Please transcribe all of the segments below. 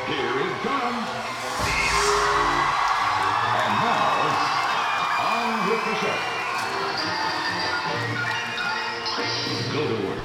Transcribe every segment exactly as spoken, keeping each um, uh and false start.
Here it comes. And now, on with the show. Go to work.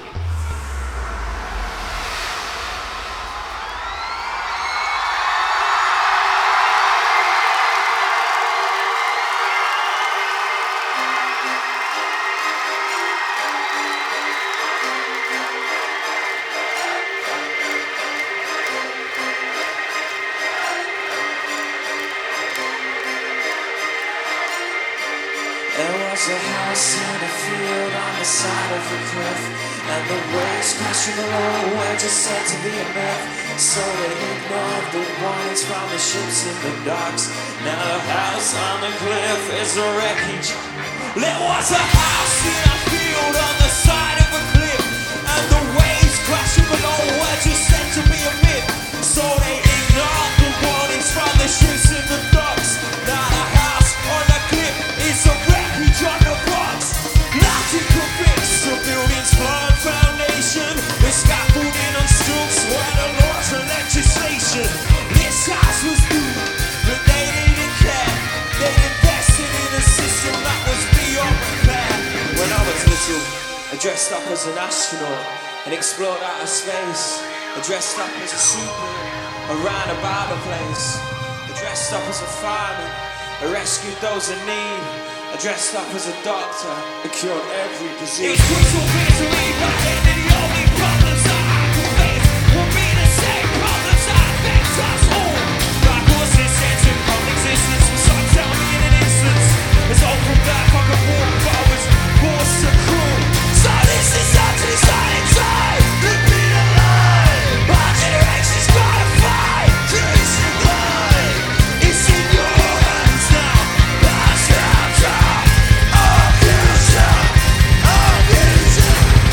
There was a house in a field on the side of a cliff, and the waves crashing below were just said to be a myth. So they ignored the warnings from the ships in the docks. Now the house on the cliff is a wreckage. There was a house in a field on the side of a cliff, and the waves crashing below were just said to be a myth. So they ignored the warnings from the ships in the docks. Now the house on the cliff is a wreckage on the rocks. Nothing could fix the building's flawed foundation. The scaffolding on stilts were the laws of legislation. This house was new, but they didn't care. They invested in a system that was beyond repair. When I was little, I dressed up as an astronaut and explored outer space. I dressed up as a super around about the place. I dressed up as a fireman, I rescued those in need. I dressed up as a doctor, I cured every disease. It was brutal misery, but then the only